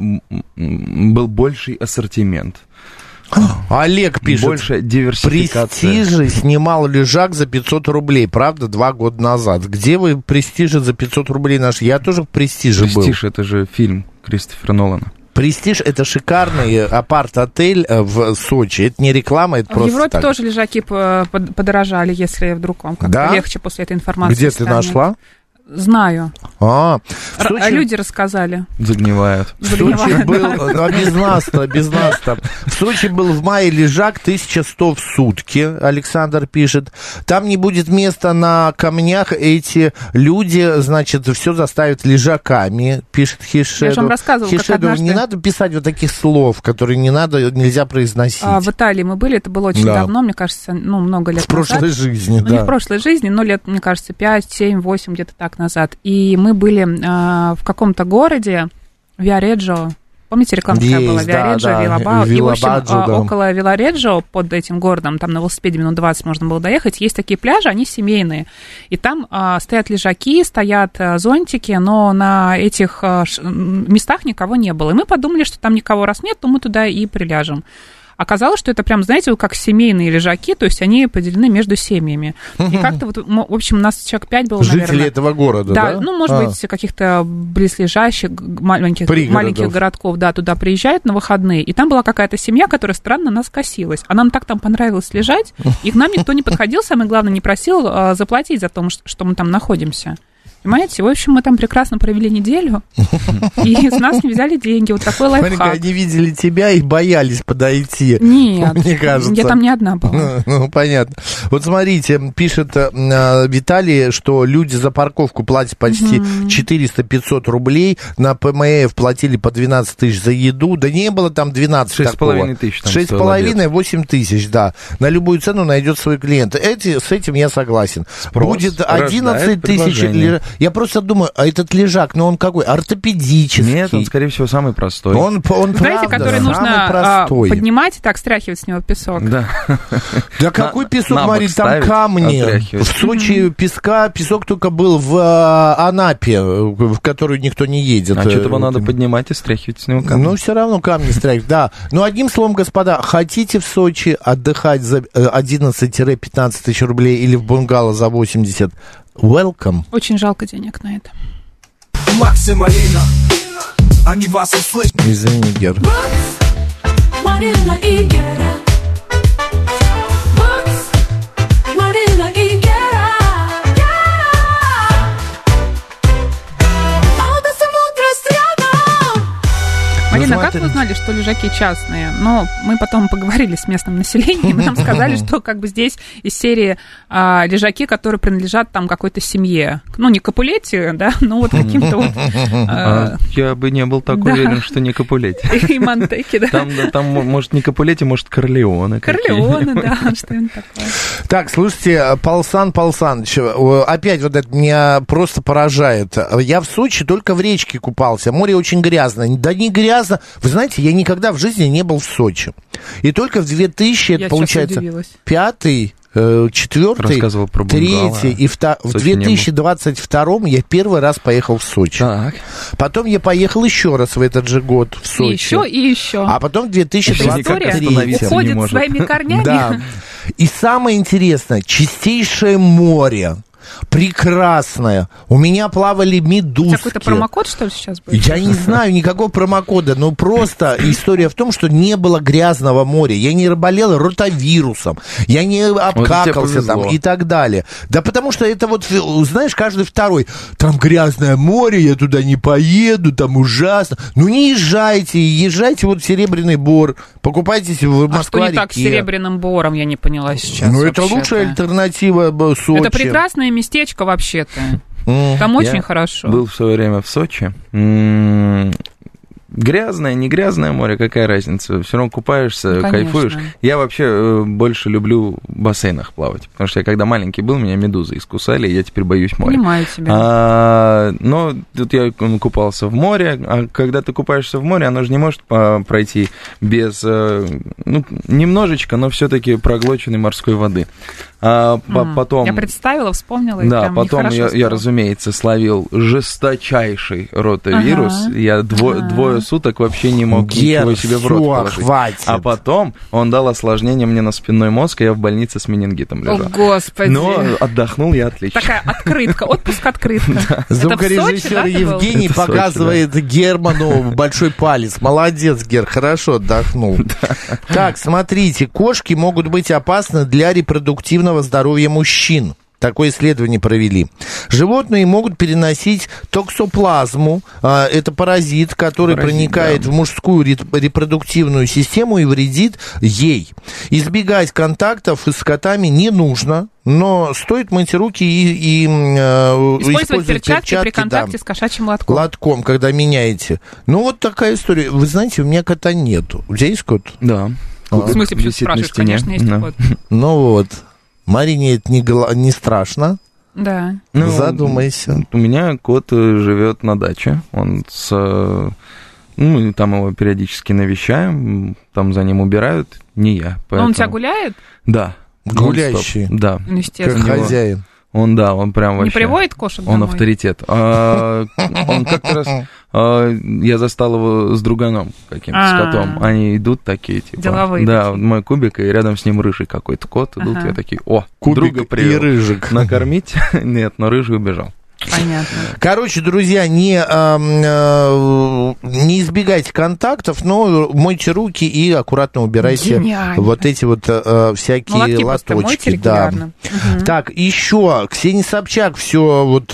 был больший ассортимент. Олег пишет, больше диверсификация. Престижи снимал лежак за 500 рублей, правда, 2 года назад. Где вы Престижи за 500 рублей нашли? Я тоже в Престиже был. Престиж, это же фильм Кристофера Нолана. Престиж — это шикарный апарт-отель в Сочи. Это не реклама, это просто в Европе так. тоже лежаки подорожали, если вдруг вам как-то легче после этой информации Где станет. Ты нашла? Знаю. Сочи... Люди рассказали. Загнивают. В Сочи был, без нас-то. В Сочи был в мае лежак 1100 в сутки, Александр пишет. Там не будет места на камнях, эти люди, значит, все заставят лежаками, пишет Хишеду. Я же вам рассказывала, как однажды... Не надо писать вот таких слов, которые нельзя произносить. В Италии мы были, это было очень давно, мне кажется, много лет назад. В прошлой жизни, не в прошлой жизни, но лет, мне кажется, 5, 7, 8, где-то так лет назад, и мы были в каком-то городе, Виареджо. Помните, реклама такая была? Виареджо, Вилабао. И, в общем, около Вилареджо, под этим городом, там на велосипеде минут 20 можно было доехать, есть такие пляжи, они семейные. И там стоят лежаки, стоят зонтики, но на этих местах никого не было. И мы подумали, что там никого раз нет, то мы туда и приляжем. Оказалось, что это прям, знаете, как семейные лежаки, то есть они поделены между семьями. И как-то вот, в общем, у нас человек 5 было, жители, наверное. Этого города, да? Да, ну, может быть, каких-то близлежащих маленьких городков, да, туда приезжают на выходные. И там была какая-то семья, которая странно нас косилась. А нам так там понравилось лежать, и к нам никто не подходил, самое главное, не просил заплатить за то, что мы там находимся. Понимаете? В общем, мы там прекрасно провели неделю, и с нас не взяли деньги. Вот такой лайфхак. Смотри, они видели тебя и боялись подойти. Нет, мне кажется. Я там не одна была. Ну, понятно. Вот смотрите, пишет Виталий, что люди за парковку платят почти 400-500 рублей, на ПМФ платили по 12 тысяч за еду, да не было там 12 такого. 6,5 тысяч. 6,5-8 тысяч, да. На любую цену найдет свой клиент. С этим я согласен. Спрос будет 11 тысяч. Я просто думаю, а этот лежак, ну он какой? Ортопедический. Нет, он, скорее всего, самый простой. Он знаете, правда, который нужно поднимать и так стряхивать с него песок. Да. Да какой песок, Мария, там камни. В Сочи песок только был в Анапе, в которую никто не едет. А что-то его надо поднимать и стряхивать с него камни. Ну, все равно камни стряхивать, да. Но одним словом, господа, хотите в Сочи отдыхать за 11-15 тысяч рублей или в бунгало за 80? Welcome. Очень жалко денег на это. Макс и Марина, они вас услышат. Извини, Гер. Марина и Гера. Марина и Гера. Марина, как вы узнали, что лежаки частные? Но мы потом поговорили с местным населением, и нам сказали, что как бы здесь из серии лежаки, которые принадлежат там какой-то семье. Ну, не Капулетти, да, но вот каким-то вот... Я бы не был так уверен, что не Капулетти. И Монтеки, да. Там, может, не Капулетти, может, Корлеоне. Корлеоне, да, что-нибудь такое. Так, слушайте, Полсан Полсанович, опять вот это меня просто поражает. Я в Сочи только в речке купался, море очень грязное. Да не грязно. Вы знаете, я никогда в жизни не был в Сочи. И только в 2000, это получается, 5-й, 4-й, 3-й и в 2022 я первый раз поехал в Сочи. Так. Потом я поехал еще раз в этот же год в Сочи. И еще. А потом в 2023 уходит своими корнями. Да. И самое интересное, чистейшее море. Прекрасная. У меня плавали медузки. Какой-то промокод, что ли, сейчас будет? Я не знаю никакого промокода, но просто история в том, что не было грязного моря. Я не заболел ротавирусом, я не обкакался там и так далее. Да потому что это вот, знаешь, каждый второй, там грязное море, я туда не поеду, там ужасно. Ну не езжайте вот в Серебряный Бор, покупайтесь в Москва-реке. А что не так с Серебряным Бором, я не поняла сейчас. Ну это лучшая альтернатива Сочи. Это прекрасное местечко вообще-то. Там очень хорошо. Был в свое время в Сочи. Грязное, не грязное море, какая разница? Все равно купаешься, кайфуешь. Я вообще больше люблю в бассейнах плавать, потому что я когда маленький был, меня медузы искусали, и я теперь боюсь моря. Понимаю тебя. Но тут я купался в море, а когда ты купаешься в море, оно же не может пройти без, немножечко, но все-таки проглоченной морской воды. Потом... Я представила, вспомнила. Да, потом я, разумеется, словил жесточайший ротавирус. Я двое суток вообще не мог ничего себе в рот положить. Хватит. А потом он дал осложнение мне на спинной мозг, и я в больнице с менингитом лежал. О, Господи. Но отдохнул я отлично. Такая открытка, отпуск-открытка. Звукорежиссер Евгений показывает Герману большой палец. Молодец, Гер, хорошо отдохнул. Так, смотрите, кошки могут быть опасны для репродуктивного здоровья мужчин. Такое исследование провели. Животные могут переносить токсоплазму. Это паразит, который проникает в мужскую репродуктивную систему и вредит ей. Избегать контактов с котами не нужно, но стоит мыть руки и использовать перчатки при контакте с кошачьим лотком. Лотком, когда меняете. Ну, вот такая история. Вы знаете, у меня кота нету. У тебя есть кот? Да. В смысле, почему спрашиваешь? Конечно, есть кот. Ну вот. Марине это не страшно. Да. Ну, задумайся. У меня кот живет на даче. Он ну, там его периодически навещаем, там за ним убирают, не я. Поэтому... Он у тебя гуляет? Да. Гуляющий? Да. Ну, естественно. Как хозяин. Он прям вообще... Не приводит кошек домой? Он авторитет. Он как-то раз... Я застал его с друганом каким-то, с котом. Они идут такие, типа... Деловые. Да, такие. мой кубик, и рядом с ним рыжий какой-то кот. Идут, я такие, Кубик друга привел. и рыжик. Накормить? Нет, но рыжий убежал. Понятно. Короче, друзья, не избегайте контактов, но мойте руки и аккуратно убирайте Гениально. вот эти вот всякие лоточки. Да. Угу. Так, еще Ксения Собчак все вот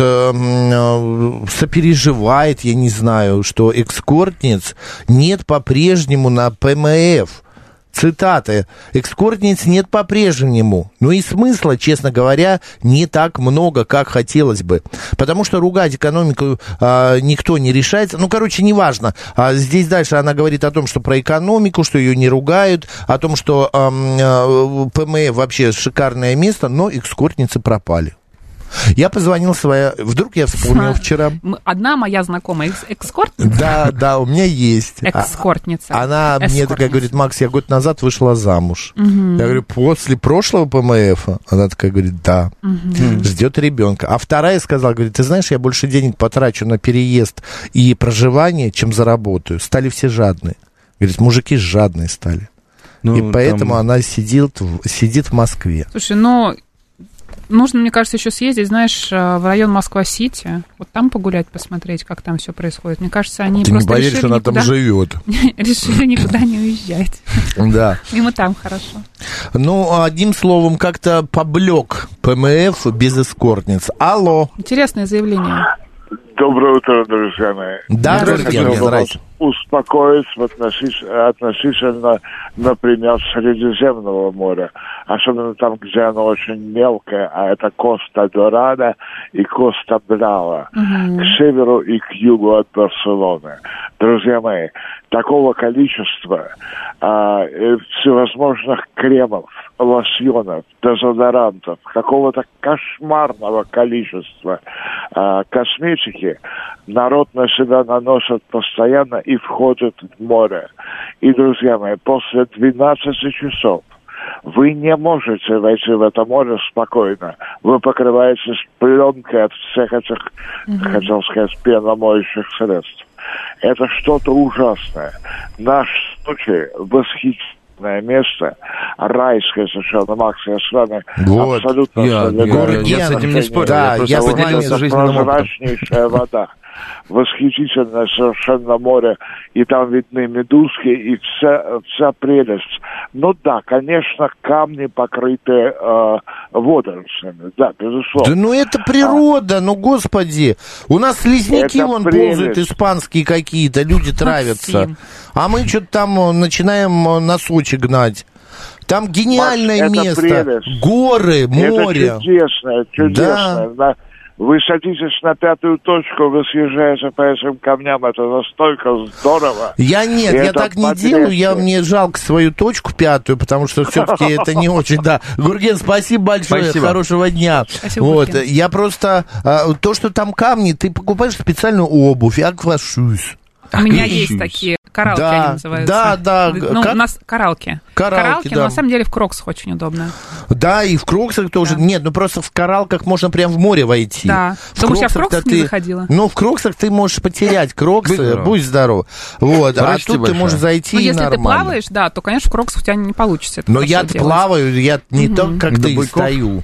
сопереживает, я не знаю, что эскортниц нет по-прежнему на ПМФ. Цитаты. «Эскортниц нет по-прежнему. Ну и смысла, честно говоря, не так много, как хотелось бы. Потому что ругать экономику никто не решается. Ну, короче, неважно. Здесь дальше она говорит о том, что про экономику, что ее не ругают, о том, что ПМФ вообще шикарное место, но эскортницы пропали». Я позвонил вдруг я вспомнил вчера. Одна моя знакомая эскортница. Да, у меня есть. Экскортница. Она мне такая говорит: Макс, я год назад вышла замуж. Я говорю: после прошлого ПМФ? Она такая говорит: да. Ждет ребенка. А вторая сказала, говорит: ты знаешь, я больше денег потрачу на переезд и проживание, чем заработаю. Стали все жадные. Говорит, мужики жадные стали. И поэтому она сидит в Москве. Слушай, нужно, мне кажется, еще съездить, знаешь, в район Москва-Сити, вот там погулять, посмотреть, как там все происходит. Мне кажется, они просто не поверишь, что она там живет. Решили никуда не уезжать. Да. Им и там хорошо. Ну, одним словом, как-то поблек ПМФ без эскортниц. Алло. Интересное заявление. Доброе утро, друзья мои. Да, здравствуйте. Успокоить относительно, например, Средиземного моря, особенно там, где оно очень мелкое, а это Коста-Дорада и Коста-Браво, к северу и к югу от Барселоны. Друзья мои, такого количества всевозможных кремов, лосьонов, дезодорантов, какого-то кошмарного количества косметики народ на себя наносит постоянно и входит в море. И, друзья мои, после 12 часов вы не можете войти в это море спокойно. Вы покрываетесь пленкой от всех этих, хотел сказать, пеномоющих средств. Это что-то ужасное. Наш случай восхитительное место, райское совершенно, Макс, я с вами абсолютно солидарен. Я с этим не спорю, да, я просто поделился жизненным опытом. Прозрачнейшая вода. Восхитительное совершенно море, и там видны медузки, и вся прелесть. Ну да, конечно, камни покрыты водорослями, да, безусловно. Да ну это природа, ну господи. У нас слизняки это вон прелесть. ползают испанские какие-то, люди травятся. А мы что-то там начинаем носочек гнать. Там гениальное Макс, место. Прелесть. Горы, море. Это чудесное. Да. Вы садитесь на 5-ю точку, вы съезжаете по этим камням, это настолько здорово. Я так не делаю, мне жалко свою точку 5-ю, потому что все-таки это не очень, да. Гурген, спасибо большое, хорошего дня. Спасибо, вот, Гурген. я просто, то, что там камни, ты покупаешь специальную обувь, аквашуз. У меня есть такие коралки, они называются. Да. Ну, у нас коралки. Коралки, да. но на самом деле в кроксах очень удобно. Да, и в кроксах тоже. Да. Нет, ну просто в коралках можно прям в море войти. Да. Думаешь, я в кроксах не заходила? Ну, в кроксах ты можешь потерять кроксы, будь здоров. Вот, а тут ты можешь зайти и нормально. Если ты плаваешь, да, то, конечно, в кроксах у тебя не получится. Но я плаваю, я не так, как ты, стою.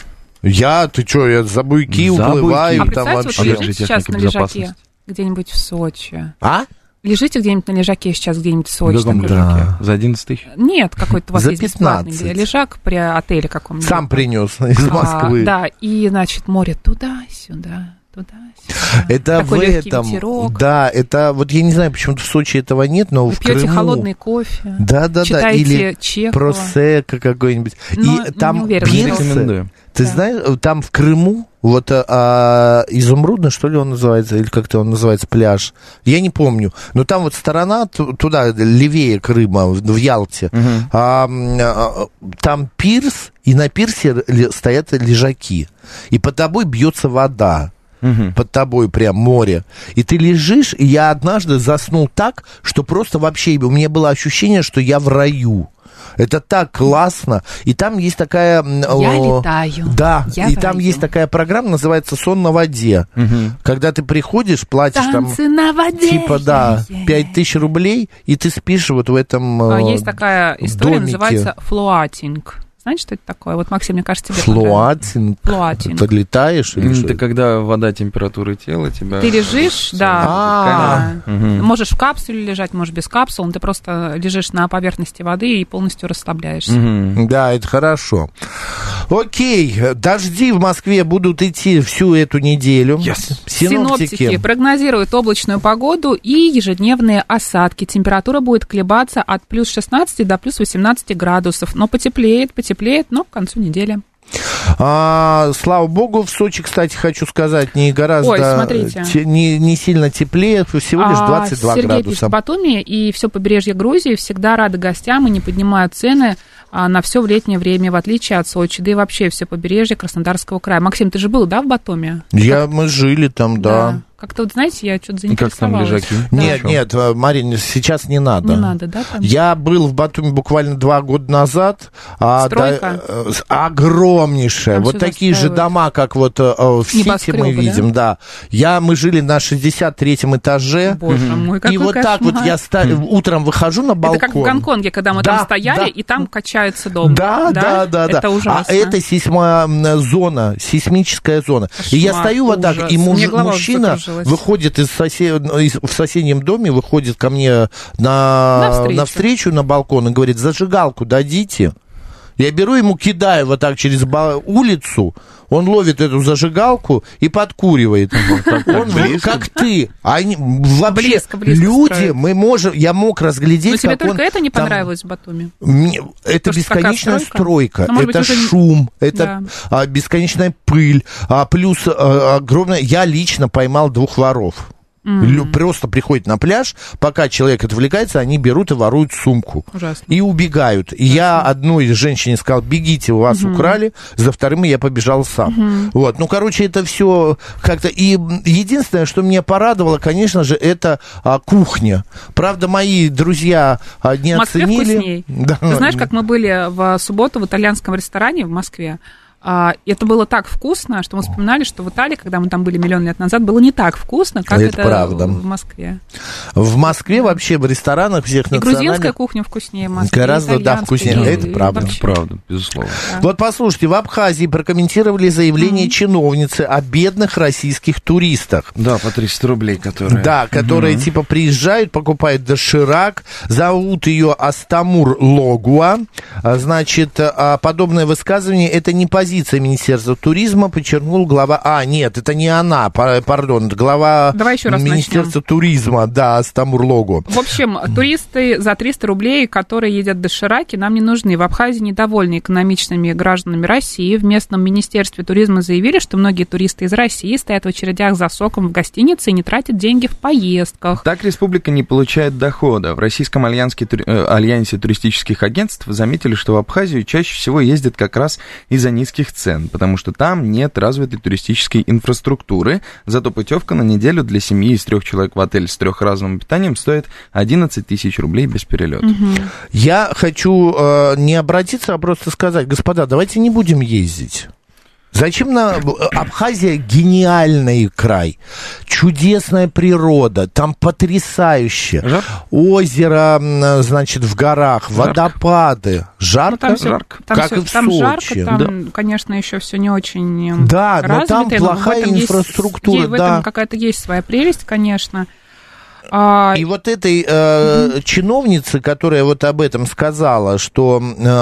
Ты что, я за буйки уплываю. А там представьте, вообще. вот лежите сейчас на лежаке где-нибудь в Сочи. А? Лежите где-нибудь на лежаке сейчас где-нибудь в Сочи. Да. За 11 тысяч? Нет, какой-то у вас За есть бесплатный 15. лежак при отеле каком-нибудь. Сам принес из Москвы. Да, и, значит, море туда-сюда, туда-сюда. Это такой в легкий этом, ветерок. да, это вот я не знаю, почему-то в Сочи этого нет, но Вы в пьете Крыму... холодный кофе, Да, читаете или Чехова. просекко какой-нибудь. Но И там не уверена, пирсы, рекомендую. ты знаешь, там в Крыму, вот Изумрудный, что ли он называется, или как-то он называется, пляж, я не помню, но там вот сторона туда, левее Крыма, в Ялте, там пирс, и на пирсе стоят лежаки, и под тобой бьется вода. Под тобой прям море. И ты лежишь, и я однажды заснул так, что просто вообще у меня было ощущение, что я в раю. Это так классно. И там есть такая... Я летаю. Да, я и там есть такая программа, называется «Сон на воде». Когда ты приходишь, платишь Танцы там... на воде. Типа, да, 5000 рублей, и ты спишь вот в этом Есть такая история, домике. называется флуатинг. Знаете, что это такое? Вот, Максим, мне кажется, тебе понравится. Флуатинг. Ты летаешь? Или Это когда вода температуры тела тебя... Ты лежишь, да. Угу. Можешь в капсуле лежать, можешь без капсулы. Ты просто лежишь на поверхности воды и полностью расслабляешься. Да, это хорошо. Окей, дожди в Москве будут идти всю эту неделю. Синоптики прогнозируют облачную погоду и ежедневные осадки. Температура будет колебаться от плюс 16 до плюс 18 градусов. Но потеплеет, но к концу недели. Слава богу, в Сочи, кстати, хочу сказать, не гораздо не сильно теплее, всего лишь 22 Сергей градуса. пишет, Батуми и все побережье Грузии всегда рады гостям и не поднимают цены на все в летнее время, в отличие от Сочи, да и вообще все побережье Краснодарского края. Максим, ты же был, да, в Батуми? Мы жили там, да. Как-то, вот, знаете, я что-то И заинтересовалась. как там лежаки? Да. Нет, Марин, сейчас не надо. Не надо, да? Там? Я был в Батуми буквально 2 года назад. Стройка? Огромнейшая. Там Вот всё такие же застраивают. дома, как вот в Сити мы видим, да. Мы жили на 63-м этаже. Боже мой, какой И вот так вот я утром выхожу на балкон. Это как в Гонконге, когда мы там стояли, и там качается дом. Да. Это ужасно. А это сейсмическая зона. И я стою вот так, и мужчина выходит в соседнем доме, выходит ко мне навстречу на балкон и говорит: зажигалку дадите? Я беру ему, кидаю вот так через улицу, он ловит эту зажигалку и подкуривает. Он как ты. Вообще, люди, я мог разглядеть, но тебе как только это не понравилось в Батуми? Это бесконечная стройка, это уже... шум, это бесконечная пыль, плюс огромное... Я лично поймал 2 воров. Просто приходят на пляж, пока человек отвлекается, они берут и воруют сумку. Ужасно. И убегают. И я одной женщине сказал: бегите, у вас украли. За вторым я побежал сам. Вот. Это все как-то... И единственное, что меня порадовало, конечно же, это кухня. Правда, мои друзья не в Москве оценили. Вкусней. Да. Ты знаешь, как мы были в субботу в итальянском ресторане в Москве? Это было так вкусно, что мы вспоминали, что в Италии, когда мы там были миллион лет назад, было не так вкусно, как это правда. В Москве. В Москве вообще в ресторанах всех национальных... грузинская кухня вкуснее в Москве. Гораздо, вкуснее. Это правда. Это правда, безусловно. Да. Вот послушайте, в Абхазии прокомментировали заявление чиновницы о бедных российских туристах. Да, по 300 рублей, которые... Да, которые типа приезжают, покупают доширак, зовут ее Астамур Логуа. Значит, подобное высказывание — это не позиция Министерства туризма, подчеркнул глава... нет, это не она, пардон, это глава Министерства туризма, да, Астамур Логуа. В общем, туристы за 300 рублей, которые едят дошираки, нам не нужны. В Абхазии недовольны экономичными гражданами России. В местном Министерстве туризма заявили, что многие туристы из России стоят в очередях за соком в гостинице и не тратят деньги в поездках. Так республика не получает дохода. В Российском альянсе туристических агентств заметили, что в Абхазию чаще всего ездят как раз из-за низких цен, потому что там нет развитой туристической инфраструктуры. Зато путевка на неделю для семьи из 3 человек в отель с трехразовым питанием стоит 11 тысяч рублей без перелета. Я хочу не обратиться, а просто сказать: господа, давайте не будем ездить. Зачем Абхазия — гениальный край, чудесная природа, там потрясающе. Озеро, значит, в горах, водопады. Жарко? Жарко. Как и в Сочи. Жарко, там, конечно, еще все не очень да, развито, но там плохая инфраструктура. В этом какая-то есть своя прелесть, конечно. И вот этой чиновнице, которая вот об этом сказала, что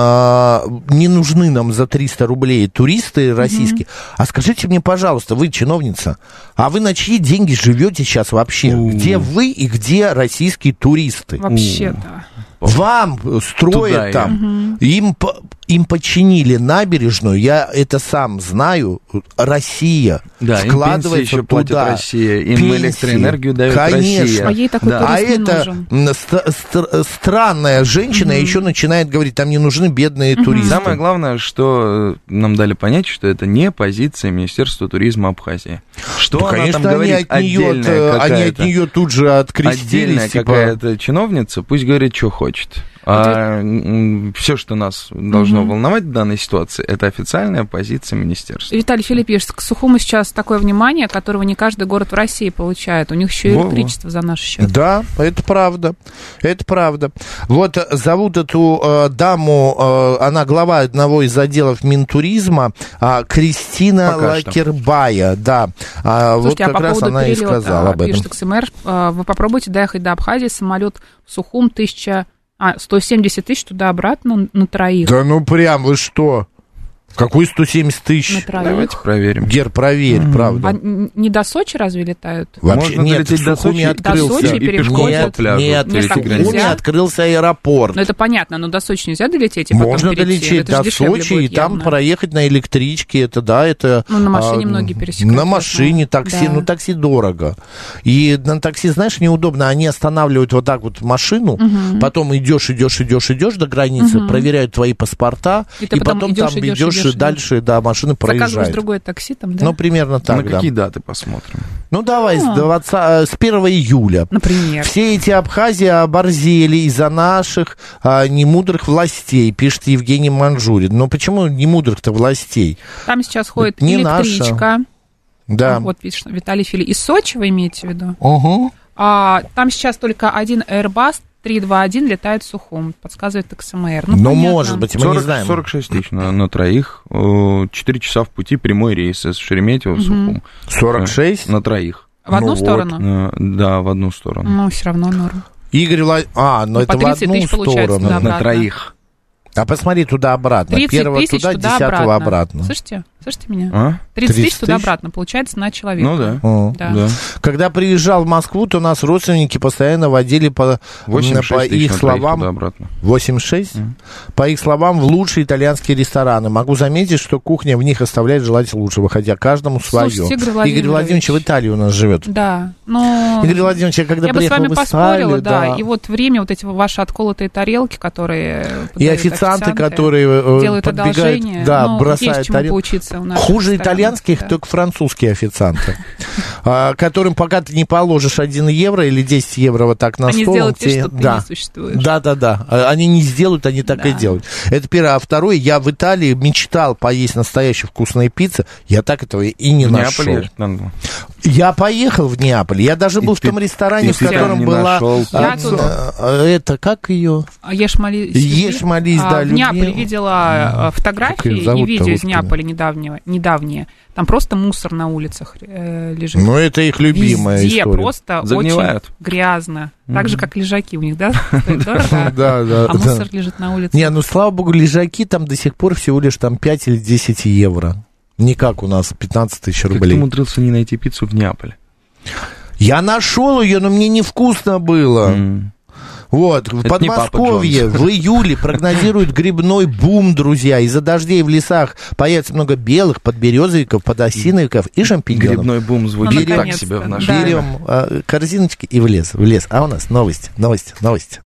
не нужны нам за 300 рублей туристы российские, а скажите мне, пожалуйста, вы чиновница, а вы на чьи деньги живете сейчас вообще? Где вы и где российские туристы? Вообще, да. Вам строят там, им починили набережную, я это сам знаю, Россия вкладывается еще туда. Платит Россия, им пенсии, электроэнергию дает конечно. Россия. А ей такой турист не нужен. Странная женщина еще начинает говорить, там не нужны бедные туристы. Самое главное, что нам дали понять, что это не позиция Министерства туризма Абхазии. Что Да, она конечно, там говорит, они от нее тут же открестились. отдельная какая-то чиновница, пусть говорит, что хочет. А все, что нас должно волновать в данной ситуации, это официальная позиция министерства. Виталий Филиппович, к Сухуму сейчас такое внимание, которого не каждый город в России получает. У них еще и электричество за наш счет. Да, это правда. Это правда. Вот зовут эту даму, она глава одного из отделов Минтуризма, Кристина Лакербая. Да. Слушайте, вот как по раз поводу она и сказала об этом. Пишет ХМР, вы попробуйте доехать до Абхазии, самолет в Сухум 170 тысяч туда-обратно на троих. Да ну прям, вы что? Какой 170 тысяч? Давайте проверим. Гер, проверь, правда. А не до Сочи разве летают? Вообще, можно нет, долететь до Сочи, открылся. До Сочи и пешком по пляжу. Нет, в нельзя. Сухуме открылся аэропорт. Ну, это понятно, но до Сочи нельзя долететь и потом Можно перейти? долететь Это же до дешевле Сочи будет и там явно. проехать на электричке. Это, да, это... Ну, на машине многие пересекают. На машине, такси, да. ну, такси дорого. И на такси, знаешь, неудобно. Они останавливают вот так вот машину, потом идешь до границы, проверяют твои паспорта, И и потом потом идёшь, там идёшь, идешь идёшь, и дальше, да, машина Заказываешь проезжает. другое такси там, да? Ну, примерно так, На да. какие даты посмотрим? Ну, давай, с 1 июля. Например. Все эти Абхазии оборзели из-за наших немудрых властей, пишет Евгений Манжурин. Но почему немудрых-то властей? Там сейчас ходит Не электричка. Да. Вот, видишь, Виталий Филиппович. Из Сочи вы имеете в виду? Угу. Там сейчас только один Airbus 321 летает в Сухум, подсказывает ТКСМР. Ну, но понятно. может быть, мы не знаем. 46 тысяч на троих, 4 часа в пути, прямой рейс из Шереметьево в Сухум. 46? На троих. В одну сторону? Да, в одну сторону. Ну, все равно норм. Игорь но это в одну сторону. На троих. А посмотри туда-обратно. 30 Первого тысяч туда, 10-го обратно. Слышите меня? 30 тысяч туда-обратно, получается, на человека. Ну да. Да. Когда приезжал в Москву, то нас родственники постоянно водили по их словам... 86? По их словам, в лучшие итальянские рестораны. Могу заметить, что кухня в них оставляет желать лучшего, хотя каждому свое. Слушайте, Игорь Владимирович в Италии у нас живет. Да, но... Игорь Владимирович, я когда я бы с приехал вами в поспорила, Италию... да, и вот время, вот эти ваши отколотые тарелки, которые... И официанты, которые делают подбегают, одолжение, да, но бросают есть чему тарелку. поучиться у нас. Хуже итальянских, только французские официанты, которым пока ты не положишь 1 евро или 10 евро вот так на стол... Они сделают вид, что ты не существуешь. Да. Они не сделают, они так и делают. Это первое. А второе, я в Италии мечтал поесть настоящую вкусную пиццу, я так этого и не нашел. Я поехал в Неаполь, я даже был в том ресторане, в котором была... Это, как ее? Ешь, молись, да, в Неаполе видела фотографии и видео из Неаполя недавние. Там просто мусор на улицах лежит. Ну, это их любимая везде история. Просто загнивают. Очень грязно. Так же, как лежаки у них, да? Дорого. Да. А мусор лежит на улице. Не, ну, слава богу, лежаки там до сих пор всего лишь там 5 или 10 евро. Не как у нас 15 тысяч рублей. Как ты умудрился не найти пиццу в Неаполе? Я нашел ее, но мне невкусно было. Вот, в Подмосковье в июле прогнозируют грибной бум, друзья. Из-за дождей в лесах появится много белых подберезовиков, подосиновиков и шампиньонов. Грибной бум звучит так себе в нашем. Берем корзиночки и в лес. А у нас новости.